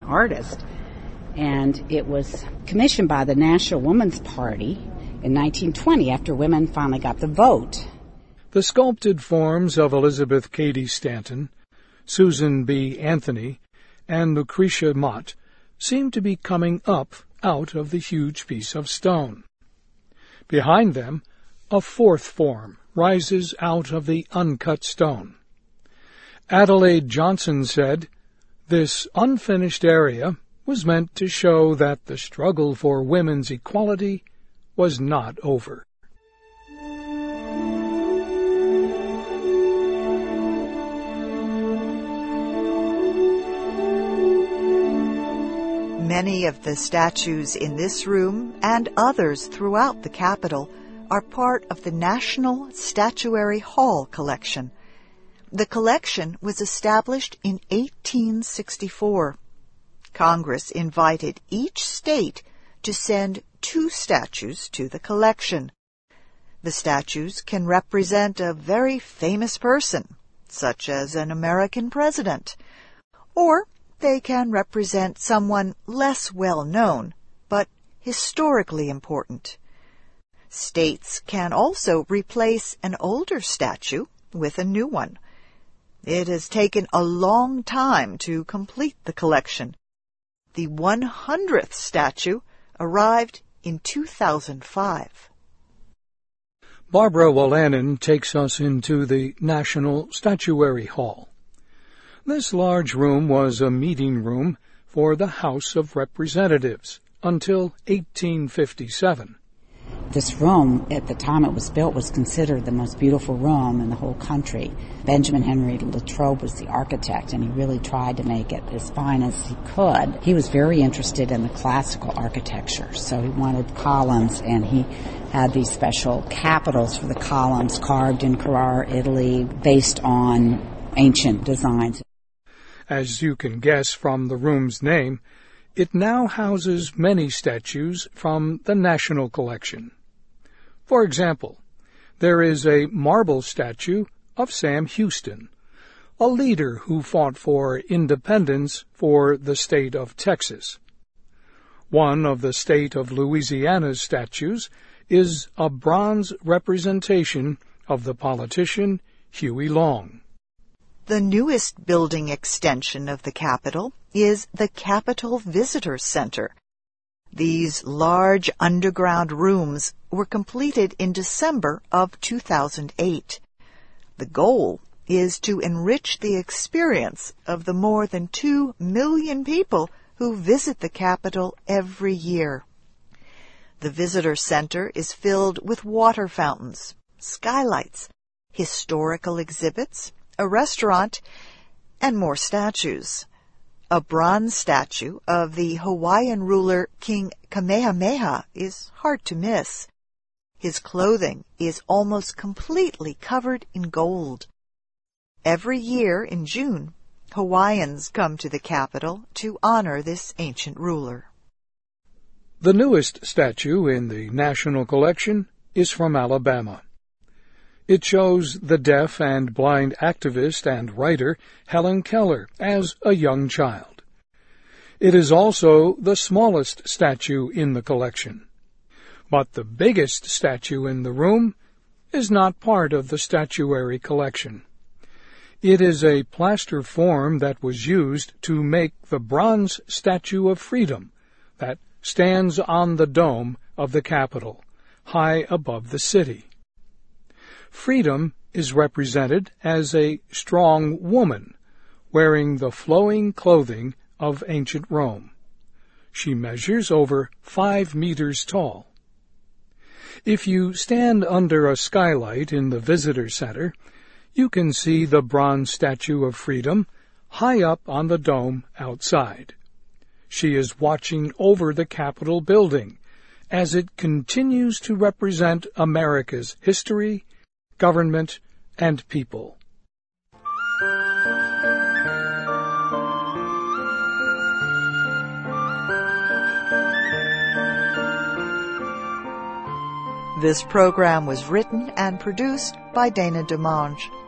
artist. And it was commissioned by the National Woman's Party in 1920 after women finally got the vote. The sculpted forms of Elizabeth Cady Stanton, Susan B. Anthony, and Lucretia Mott seem to be coming up out of the huge piece of stone. Behind them, a fourth form rises out of the uncut stone. Adelaide Johnson said, "This unfinished area was meant to show that the struggle for women's equality was not over." Many of the statues in this room and others throughout the Capitol are part of the National Statuary Hall collection. The collection was established in 1864. Congress invited each state to send 2 statues to the collection. The statues can represent a very famous person, such as an American president, or they can represent someone less well known, but historically important. States can also replace an older statue with a new one. It has taken a long time to complete the collection. The 100th statue arrived in 2005. Barbara Wolanin takes us into the National Statuary Hall. This large room was a meeting room for the House of Representatives until 1857. This room, at the time it was built, was considered the most beautiful room in the whole country. Benjamin Henry Latrobe was the architect, and he really tried to make it as fine as he could. He was very interested in the classical architecture, so he wanted columns, and he had these special capitals for the columns carved in Carrara, Italy, based on ancient designs. As you can guess from the room's name, it now houses many statues from the National Collection. For example, there is a marble statue of Sam Houston, a leader who fought for independence for the state of Texas. One of the state of Louisiana's statues is a bronze representation of the politician Huey Long. The newest building extension of the Capitol is the Capitol Visitor Center. These large underground rooms were completed in December of 2008. The goal is to enrich the experience of the more than 2 million people who visit the Capitol every year. The Visitor Center is filled with water fountains, skylights, historical exhibits, a restaurant, and more statues. A bronze statue of the Hawaiian ruler King Kamehameha is hard to miss. His clothing is almost completely covered in gold. Every year in June, Hawaiians come to the Capitol to honor this ancient ruler. The newest statue in the National Collection is from Alabama. It shows the deaf and blind activist and writer Helen Keller as a young child. It is also the smallest statue in the collection. But the biggest statue in the room is not part of the statuary collection. It is a plaster form that was used to make the bronze Statue of Freedom that stands on the dome of the Capitol, high above the city. Freedom is represented as a strong woman wearing the flowing clothing of ancient Rome. She measures over 5 meters tall. If you stand under a skylight in the visitor center, you can see the bronze Statue of Freedom high up on the dome outside. She is watching over the Capitol building as it continues to represent America's history, government, and people. This program was written and produced by Dana DeMange.